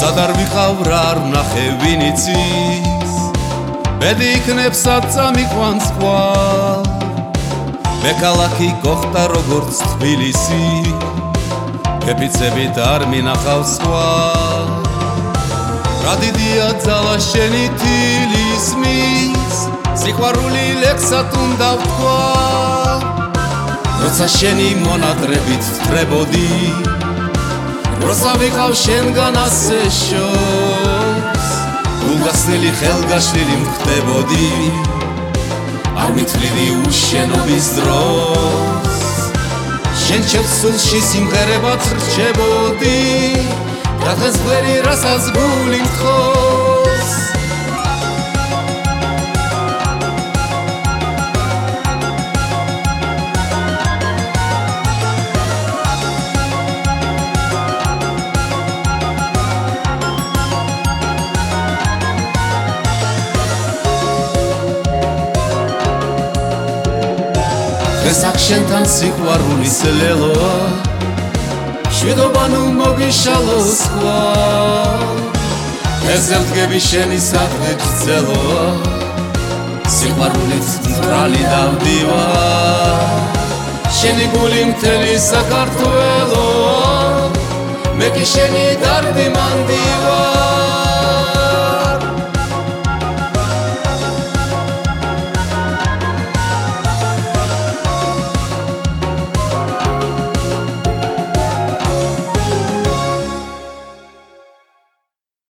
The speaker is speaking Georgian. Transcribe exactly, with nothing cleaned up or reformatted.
სად არ ვიყავ რა არ ვნახე ვინ იცის ბედი იქნებ სად წამიყვანს ხვალ მე ქალაქი გოხტა როგორც თბილისი გეფიცებით არ მინახავს სხვა რა დიდია ძალა შენი თილისმის სიყვარული ლექსად უნდა ვთქვა როცა შენი მონატრებით ვთრებოდი როცა ვიყავ შენგან ასე შორს გულგასნელი ხელგაშლილი მხდებოდი არ მithლივი უშენობის დროს შენ ჩემს სულში სიმღერებად რჩებოდი და დღეს გვერი რასაც გული მთხოვს დღეს აქ შენთან სიყვარულის ლელოა შვიდობა ნუ მოგიშალო სხვა დღეს ევდგები შენი სადღე გრძელოა სიყვარულით მძღვრალი დავდივარ შენი გული მთელი საქართველოა მე კი შენი დარდი მანდივარ